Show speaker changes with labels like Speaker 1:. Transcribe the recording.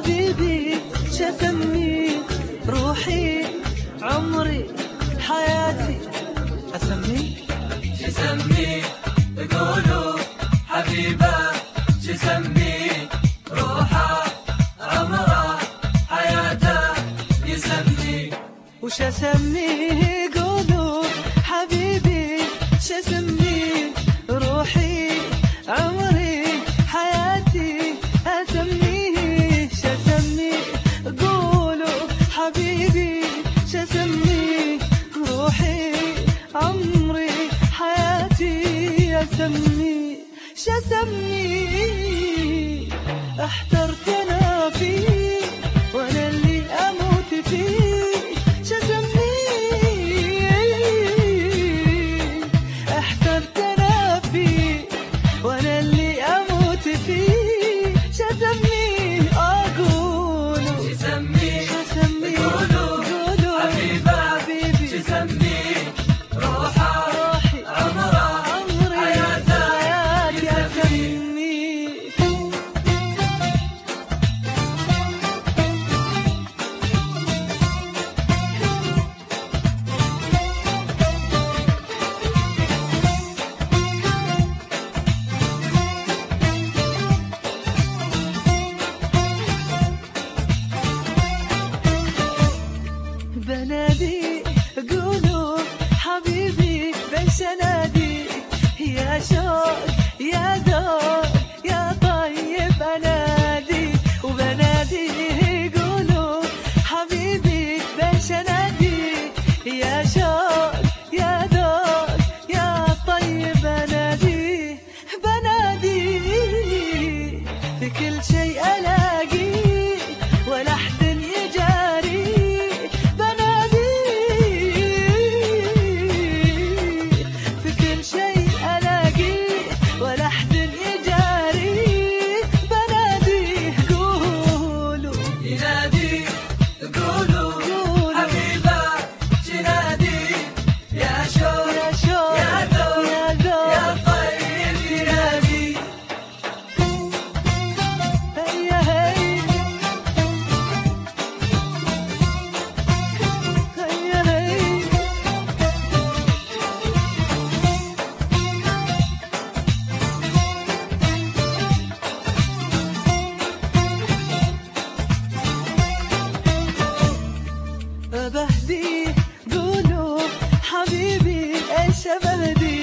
Speaker 1: حبيبي شسميه روحي عمري حياتي أسميه
Speaker 2: شسميه قولوا حبيبه شسميه روحه عمره حياته يسميه
Speaker 1: وش أسميه قولوا حبيبي شسميه روحي عمري حياتي أسميه شسميه قولوا حبيبي شسميه روحي عمري حياتي أسميه شسميه احترت أنا فيه وأنا اللي أموت فيه شسميه احترت أنا فيه وأنا اللي أموت فيه شسميه أقول
Speaker 2: شسميه قولوا حبيبه شسميه روحه عمره حياته يسميه
Speaker 1: بنادي قولوا حبيبي بيش انادي يا شوق يا دور يا طيب انادي وبنادي قولوا حبيبي بيش انادي يا شوق يا دور يا طيب انادي بنادي في كل شيء الاقي ولا حد يجاري بهدي قولوا حبيبي ايش بهدي